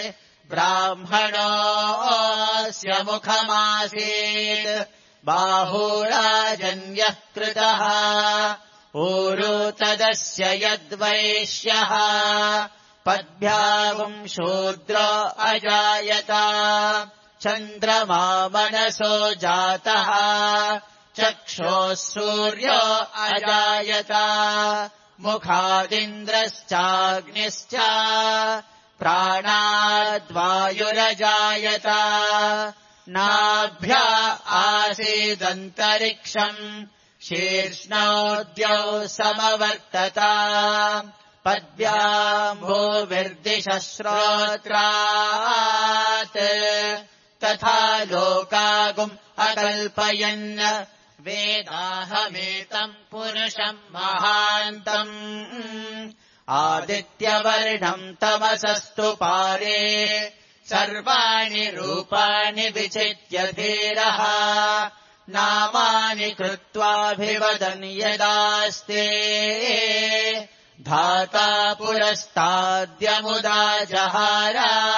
Speaker 1: ब्राह्मणोऽस्य मुखमासीत् बाहुराजन्यः कृतः ऊरु तदस्य यद्वैश्यः पद्भ्यागुम् शूद्रो अजायत चन्द्रमा मनसो जातः चक्षोः सूर्यो अजायत मुखादिन्द्रश्चाग्निश्च प्राणाद्वायुरजायत नाभ्या आसीदन्तरिक्षम् शीर्ष्णोद्यौ समवर्तत पद्भ्याम्भोर्विर्दिशश्रोत्रात् तथा लोकागुम् अकल्पयन् वेदाहमेतम् पुरुषम् महान्तम् आदित्यवर्णम् तमसस्तु पारे सर्वाणि रूपाणि विचित्य धीरः नामानि कृत्वाभिवदन् यदास्ते धाता पुरस्ताद्यमुदा जहार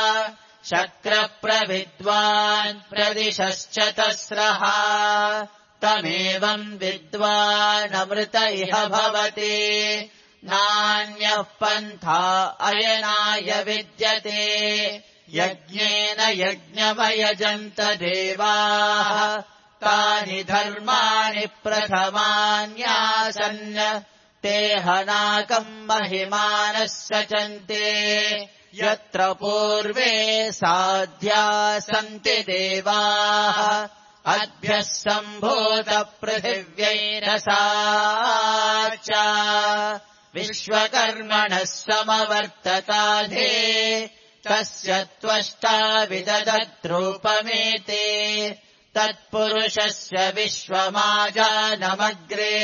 Speaker 1: शक्रप्रविद्वान् प्रदिशश्च तस्रः तमेवम् विद्वानमृत इह भवति नान्यः पन्था अयनाय विद्यते यज्ञेन यज्ञमयजन्त देवाः तानि धर्माणि प्रथमान्यासन् ते हनाकम् महिमानः सचन्ते यत्र पूर्वे साध्या सन्ति देवाः अद्भ्यः सम्भूतपृथिव्यैरसा च विश्वकर्मणः समवर्तताधे तस्य त्वष्टा विदधद्रूपमेते तत्पुरुषस्य विश्वमाजानमग्रे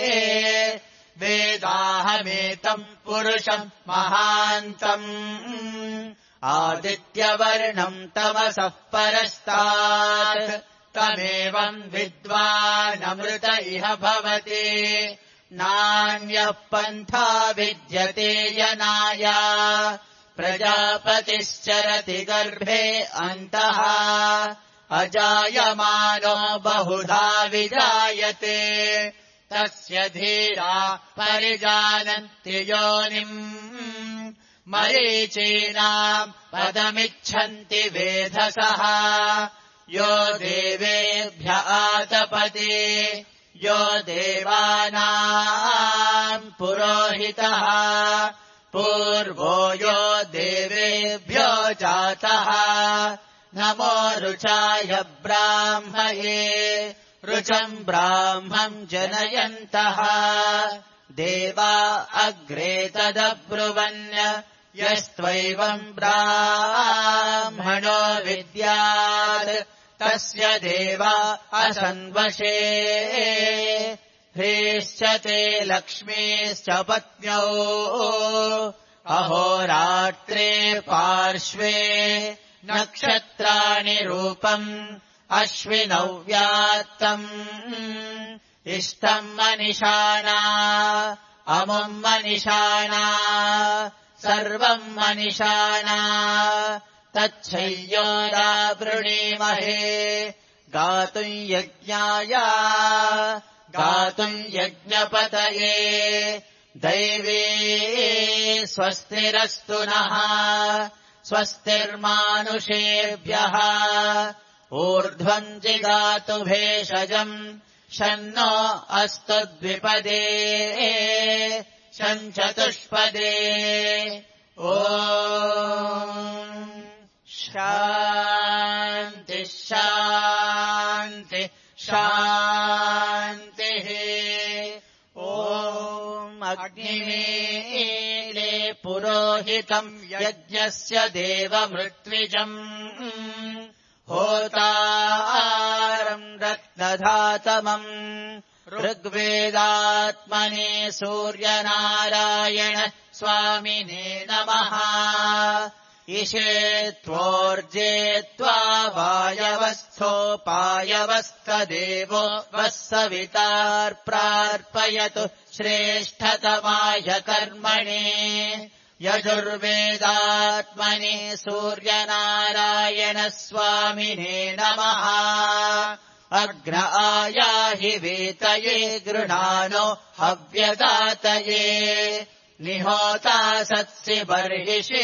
Speaker 1: वेदाहमेतम् पुरुषम् महान्तम् आदित्यवर्णम् तमसः परस्तात् तमेवम् विद्वानमृत इह भवति नान्यः पन्था विद्यते यनाय प्रजापतिश्चरति गर्भे अन्तः अजायमानो बहुधा विजायते तस्य धीरा परिजानन्ति योनिम् मरीचीनाम् पदमिच्छन्ति वेधसः यो देवेभ्य आतपति यो देवानाम् पुरोहितः पूर्वो यो देवेभ्यो जातः नमो रुचाय ब्राह्मये रुचम् ब्राह्मम् जनयन्तः देवा अग्रे तदब्रुवन् यस्त्वैवम् ब्राह्मणो विद्यात् तस्य देवा असन्वशे ह्रीश्च ते लक्ष्मीश्च पत्न्यौ अहोरात्रे पार्श्वे नक्षत्राणि रूपम् अश्विनौ व्यात्तम् इष्टम् मनिषाणा अमुम् मनिषाणा सर्वम् मनिषाणा तच्छय्योरावृणीमहे गातुम् यज्ञाय गातुम् यज्ञपतये दैवे स्वस्तिरस्तु नः स्वस्तिर्मानुषेभ्यः ऊर्ध्वम् जिगातु भेषजम् शन्नो अस्तु द्विपदे शञ्चतुष्पदे ॐ शान्ति शान्ति शान्तिः ॐ अग्निमीले पुरोहितम् यज्ञस्य देवमृत्विजम् होतारम् रत्नधातमम् ऋग्वेदात्मने सूर्यनारायण स्वामिने नमः इषे त्वोर्जे त्वा वायवस्थोपायवस्तदेवो वः सवितार्प्रार्पयतु श्रेष्ठतमाय कर्मणे यजुर्वेदात्मने सूर्यनारायण स्वामिने नमः अग्न आयाहि वेतये गृणानो हव्यदातये निहोता सत्सि बर्हिषि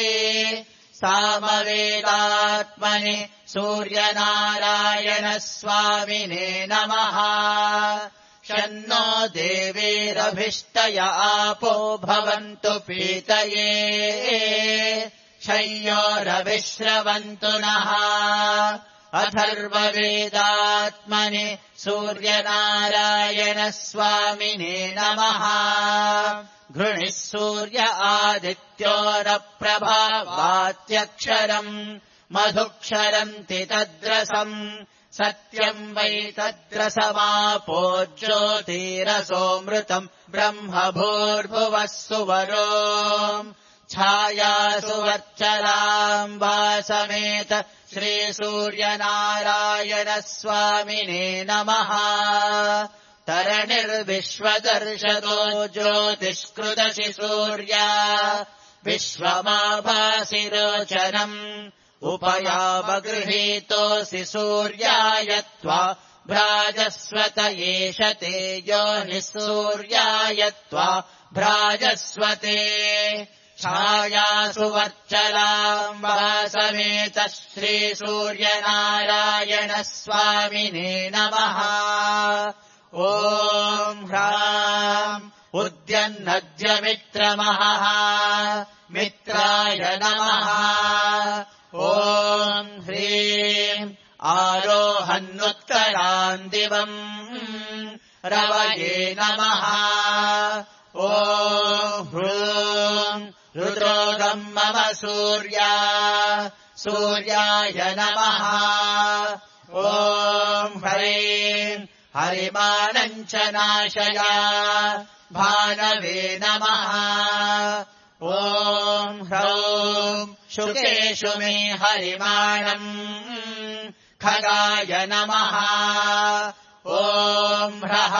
Speaker 1: सामवेदात्मने सूर्यनारायण स्वामिने नमः शन्नो देवीरभिष्टय आपो भवन्तु पीतये शय्योरविश्रवन्तु नः अथर्ववेदात्मने सूर्यनारायण स्वामिने नमः घृणिः सूर्य आदित्योरप्रभावात्यक्षरम् मधुक्षरन्ति तद्रसम् सत्यम् वै तत्र समापो ज्योतिरसोऽमृतम् ब्रह्म भूर्भुवः सुवरो छायासु वर्चलाम् वासमेत श्रीसूर्यनारायणस्वामिने नमः तरणिर्विश्वदर्शतो ज्योतिष्कृतसि सूर्या विश्वमाभासि रोचनम् उपयावगृहीतोऽसि सूर्याय त्वा भ्राजस्वत एष ते योनिः सूर्याय त्वा भ्राजस्वते छायासु वर्चलाम् वासमेत श्रीसूर्यनारायणस्वामिने नमः ॐ ह्राम् उद्यन्नद्यमित्रमहः मित्राय नमः ॐ ह्रीम् आरोहन्नुत्तरान् दिवम् रवये नमः ॐ ह्रूम् रुद्रोगम् मम सूर्या सूर्याय नमः ॐ ह्रीम् हरिमानम् च नाशय भानवे नमः ॐ ह्रौम् शुकेषु मे हरिमाणम् खगाय नमः ॐ ह्रः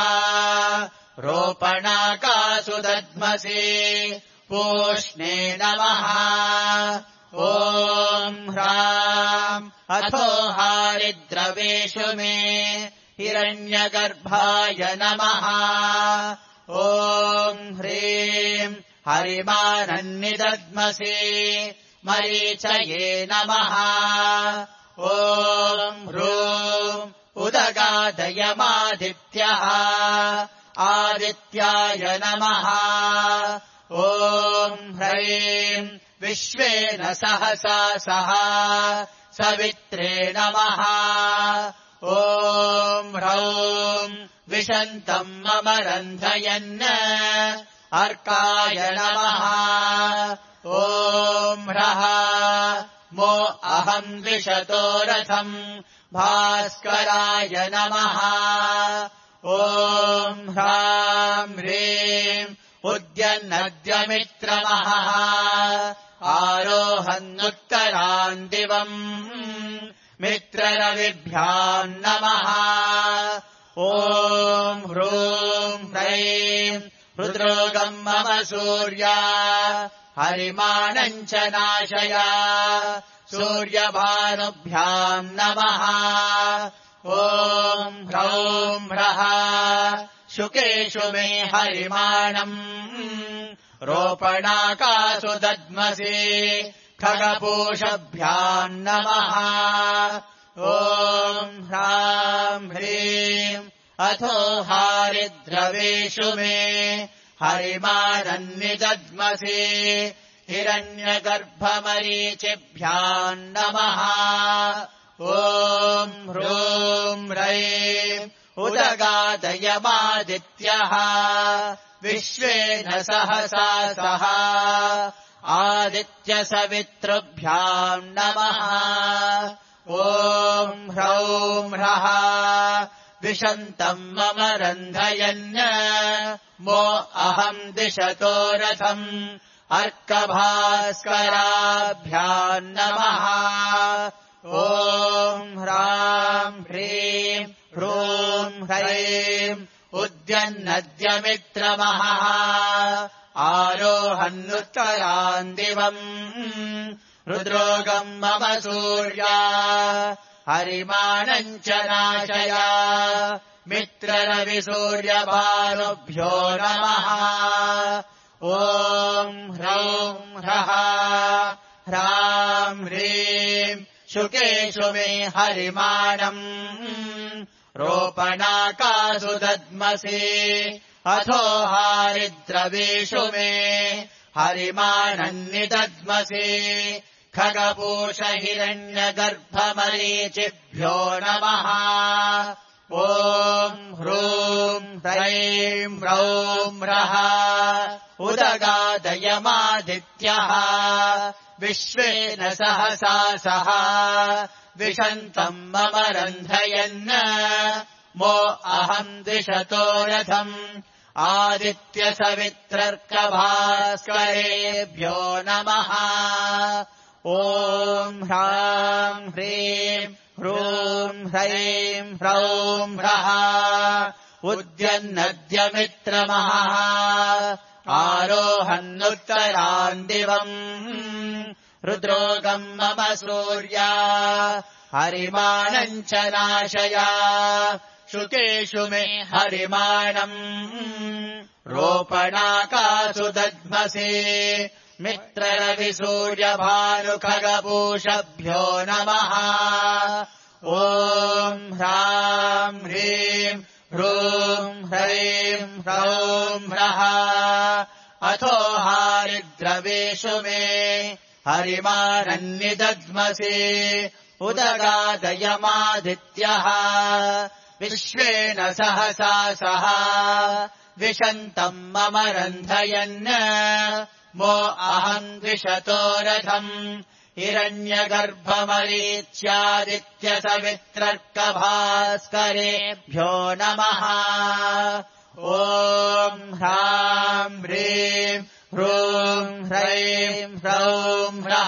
Speaker 1: रोपणाकासु दद्मसि पूष्णे नमः ॐ ह्राम् अथो हारिद्रवेषु मे हिरण्यगर्भाय नमः ॐ ह्रीम् हरिमानन्निदद्मसि मरीचये नमः ॐ ह्रूम् उदगादयमादित्यः आदित्याय नमः ॐ ह्रीम् विश्वेन सहसा सह सवित्रे नमः ॐ ह्रौम् विशन्तम् मम रन्धयन् अर्काय नमः ॐ ह्रः मो अहम् द्विषतो रथम् भास्कराय नमः ॐ ह्राम् ह्रीम् उद्यन्नद्यमित्रमहः आरोहन्नुत्तरान् दिवम् मित्ररविभ्याम् नमः ॐ ह्रूम् ह्रैम् रुद्रोगम् मम सूर्या हरिमानम् च नाशय सूर्यभानुभ्याम् नमः ॐ ह्रौम् ह्रः शुकेषु मे हरिमाणम् रोपणाकासु दद्मसि खगपूषभ्याम् नमः ॐ ह्राम् ह्रीम् अथो हारिद्रवेषु मे हरिमानन्निदद्मसि हिरण्यगर्भमरीचिभ्याम् नमः ॐ ह्रूम् ह्रैम् उदगादयमादित्यः विश्वेन सहसा सह आदित्यसवितृभ्याम् नमः ॐ ह्रौम् ह्रः विशन्तम् मम रन्धयन् मो अहम् दिशतो रथम् अर्कभास्कराभ्याम् नमः ॐ ह्राम् ह्रीम् ह्रूम् ह्रैम् उद्यन्नद्यमित्रमहः आरोहन्नुत्तरान् दिवम् रुद्रोगम् मम सूर्या हरिमानम् च नाशय मित्ररविसूर्यभानुभ्यो नमः ॐ ह्रौम् ह्रः ह्राम् ह्रीम् शुकेषु मे हरिमाणम् रोपणाकासु दद्मसि अथो हारिद्रवेषु मे हरिमाणन्निदद्मसि खगपूष हिरण्यगर्भमरीचिभ्यो नमः ॐ ह्रूम् ह्रैम् ह्रौम् ह्रः उदगादयमादित्यः विश्वेन सहसा सह विशन्तम् मम रन्धयन् मो अहम् द्विषतो रथम् आदित्यसवित्रर्कभास्करेभ्यो नमः ॐ ह्रां ह्रीं ह्रूं ह्रैं ह्रौं ह्रः उद्यन्नद्यमित्रमः आरोहन्नुत्तरान् दिवम् रुद्रोगम् मम सूर्या हरिमाणम् च नाशया शुकेषु मे हरिमाणम् रोपणाकासु दध्मसि मित्ररविसूर्यभानुखगपूषभ्यो नमः ॐ ह्रां ह्रीं ह्रूं ह्रैं ह्रौं ह्रः अथो हारिद्रवेषु मे हरिमाणन्निदध्मसि उदगादयमादित्यः विश्वेन सहसा सह विशन्तम् मम रन्धयन् मो अहम् द्विषतो रथम् हिरण्यगर्भमरीच्यादित्यसवित्रर्कभास्करेभ्यो नमः ॐ ह्रां ह्रीं ह्रूं ह्रैं ह्रौं ह्रः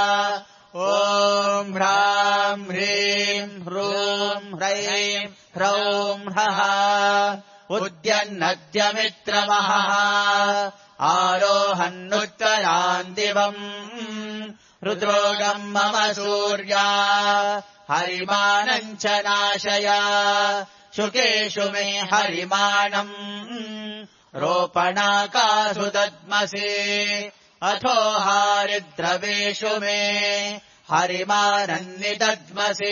Speaker 1: ॐ ह्रां ह्रीं ह्रूं ह्रैं ह्रौं ह्रः उद्यन्नद्यमित्रमः आरोहन्नुत्तरान् दिवम् रुद्रोगम् मम सूर्या हरिमाणम् च नाशया शुकेषु मे हरिमाणम् रोपणाकासु दध्मसि अथो हारिद्रवेषु मे हरिमाणन्निदध्मसि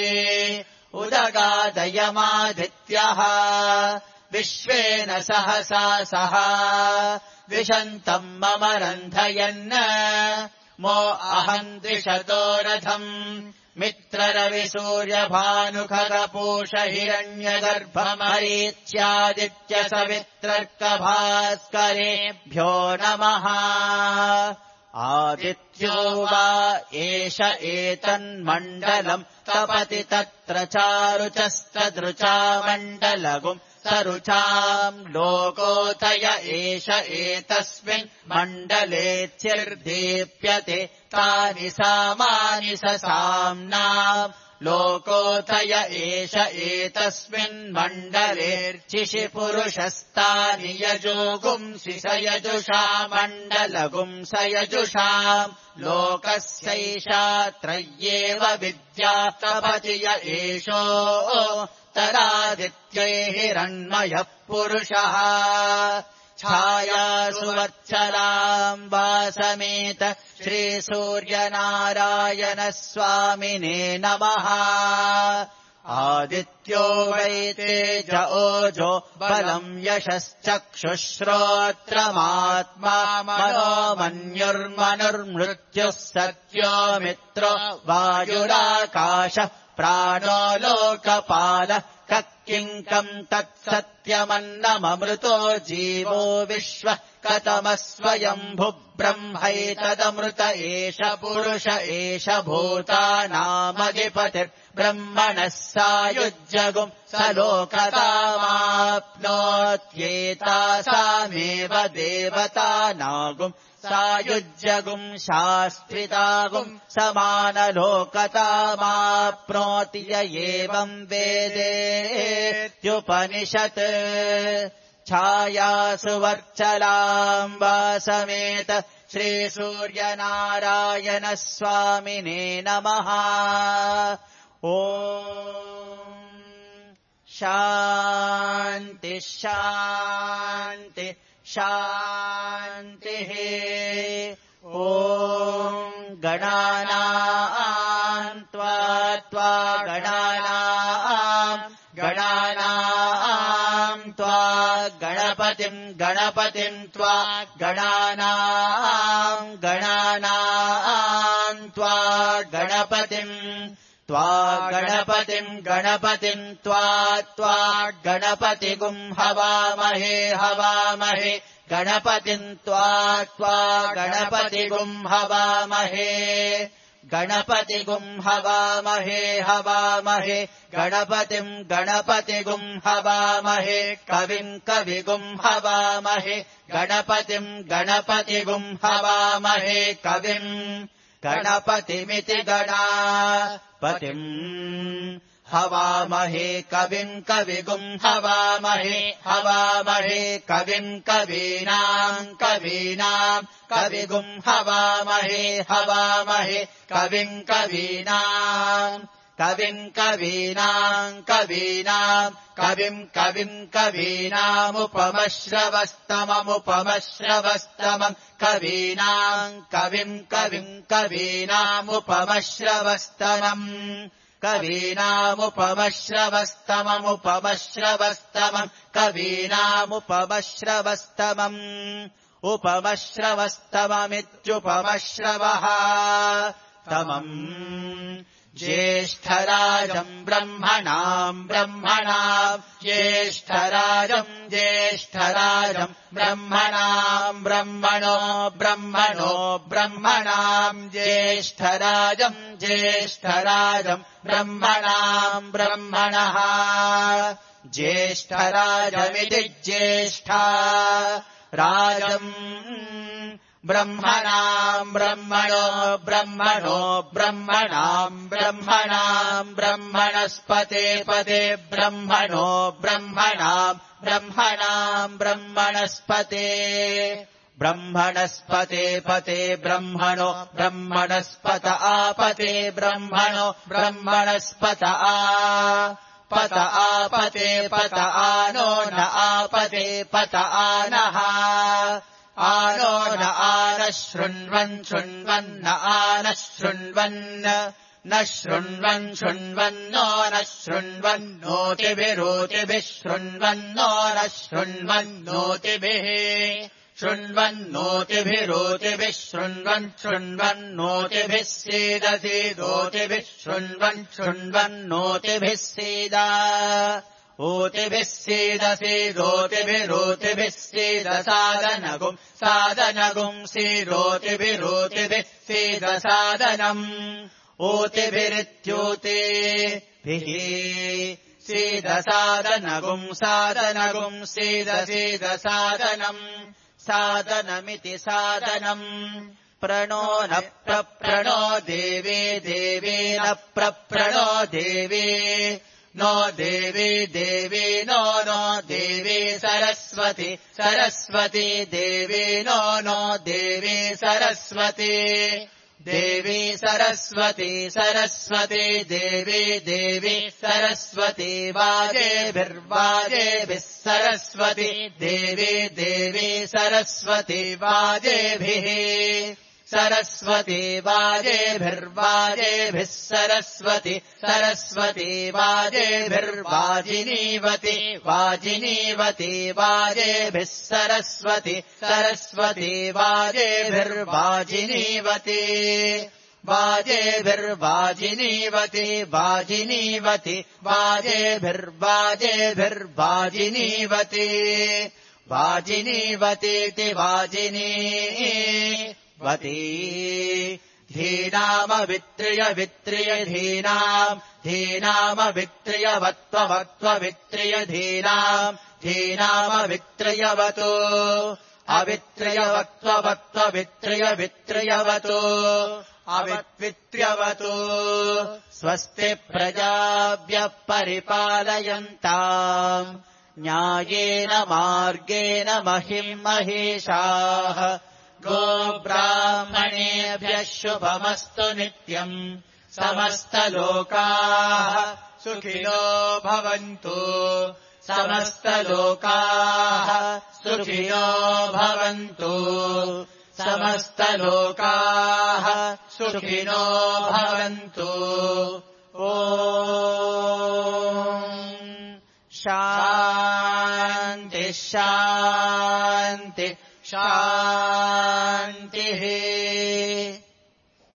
Speaker 1: उदगादयमादित्यः विश्वेन सहसा सह विशन्तम् मम रन्धयन् मो अहम् द्विषतो रथम् मित्ररविसूर्यभानुखगपूषहिरण्यगर्भमरीच्यादित्यसवित्रर्कभास्करेभ्यो नमः आदित्यो वा एष एतन्मण्डलम् तपति तत्र चारुचस्तदृचामण्डलगुम् सरुचाम् लोकोतय एष एतस्मिन् मण्डलेऽर्दीप्यते तानि सामानि ससाम्नाम् लोकोतय एष एतस्मिन् मण्डलेऽर्चिषि पुरुषस्तानि यजोगुंसि स यजुषा मण्डलगुंस यजुषाम् लोकस्यैषा त्रय्येव विद्या तपति य एषो तरादित्यै हिरण्मयः पुरुषः छायासु वत्सलाम् वासमेत श्रीसूर्यनारायणस्वामिने नमः आदित्यो वैते ज ओजो बलम् यशश्चक्षुश्रोत्रमात्मा मनोमन्युर्मनुर्मृत्युः सत्यो मित्रो वायुराकाशः प्राणो लोकपालः कक्किङ्कम् तत्सत्यमन्नममृतो जीवो विश्वः कतमः स्वयम्भुब्रह्मैतदमृत एष पुरुष एष भूतानामधिपतिर्ब्रह्मणः सायुज्यगुम् स लोकतामाप्नोत्येतासामेव देवतानागुम् सायुज्यगुम् शास्त्रितागुम् समानलोकतामाप्नोति य एवम् वेदेत्युपनिषत् छायासु वर्चलाम् वासमेत श्रीसूर्यनारायणस्वामिने नमः ॐ शान्ति शान्ति शान्तिः ॐ गणानाम् त्वा त्वा गणानाम् गणानाम् त्वा गणपतिम् गणपतिम् त्वा गणानाम् गणानाम् त्वा गणपतिम् त्वा गणपतिम् गणपतिम् त्वा त्वा गणपतिगुम् हवामहे हवामहे गणपतिम् त्वा त्वा गणपतिगुम् हवामहे गणपतिगुम् हवामहे हवामहे गणपतिम् गणपतिगुम् हवामहे कविम् कविगुम् हवामहे गणपतिम् गणपतिगुम् हवामहे कविम् गणपतिमिति गणापतिम् हवामहे कविम् कविगुम् हवामहे हवामहे कविम् कवीनाम् कवीनाम् कविगुम् हवामहे हवामहे कविम् कवीनाम् कविम् कवीनाम् कवीनाम् कविम् कविम् कवीनामुपमश्रवस्तममुपमश्रवस्तमम् कवीनाम् कविम् कविम् कवीनामुपमश्रवस्तमम् कवीनामुपमश्रवस्तममुपमश्रवस्तमम् कवीनामुपमश्रवस्तमम् उपमश्रवस्तममित्युपमश्रवः तमम् ज्येष्ठराजम् ब्रह्मणाम् ब्रह्मणाम् ज्येष्ठराजम् ज्येष्ठराजम् ब्रह्मणाम् ब्रह्मणो ब्रह्मणो ब्रह्मणाम् ज्येष्ठराजम् ज्येष्ठराजम् ब्रह्मणाम् ब्रह्मणः ज्येष्ठराजमिति ज्येष्ठा राजम् ब्रह्मणाम् ब्रह्मणो ब्रह्मणो ब्रह्मणाम् ब्रह्मणाम् ब्रह्मणस्पते पदे ब्रह्मणो ब्रह्मणाम् ब्रह्मणाम् ब्रह्मणस्पते ब्रह्मणस्पते पते ब्रह्मणो ब्रह्मणस्पत आपते ब्रह्मणो ब्रह्मणस्पत आ पत आपते पत आनो न आपते पत आनः आनो न आनः शृण्वन् शृण्वन्न आनः शृण्वन् न शृण्वन् शृण्वन्नो न शृण्वन्नोतिभिरोतिभिः शृण्वन्नो न शृण्वन्नोतिभिः शृण्वन्नोतिभिरोतिभिः शृण्वन् शृण्वन्नोतिभिः सीदसीदोतिभिः शृण्वन् शृण्वन्नोतिभिः सीदा ओतिभिः सीदसीदोतिभिरोतिभिः सीदसादनगुम् सादनगुम् सीदोतिभिरोतिभिः सीदसादनम् ओतिभिरित्योतिभिः सीदसादनगुम् सादनगुम् सीदसीदसादनम् सादनमिति सादनम् प्रणो न प्रप्रणो देवी देवी न प्रप्रणो देवी नो देवी देवी नो नो देवी सरस्वती सरस्वती देवी नो नो देवी सरस्वती देवी सरस्वती सरस्वती देवी देवी सरस्वती वाजेभिर्वाजेभिः सरस्वती देवी देवी सरस्वती वाजेभिः सरस्वती वाजेभिर्वाजेभिः सरस्वती सरस्वती वाजेभिर्वाजिनीवती वाजिनीवती वाजेभिः सरस्वती सरस्वती वाजेभिर्वाजिनीवती वाजेभिर्वाजिनीवती वाजिनीवती वाजेभिर्वाजेभिर्वाजिनीवती वाजिनीवतीति वाजिनी वती धीनामवित्रिय वित्रिय धीनाम् धीनामवित्रियवत्ववत्ववित्रिय धीनाम् धीनामवित्रियवतो अवित्रियवत्ववत्ववित्रिय वित्रियवतो अवित्वित्र्यवतो स्वस्ति प्रजाभ्यः परिपालयन्ताम् न्यायेन मार्गेण महिम् महेशाः गोब्राह्मणेभ्यः शुभमस्तु नित्यम् समस्तलोकाः सुखिनो भवन्तु समस्तलोकाः सुखिनो भवन्तु समस्तलोकाः सुखिनो भवन्तु ॐ शान्ति शान्ति शान्तिः।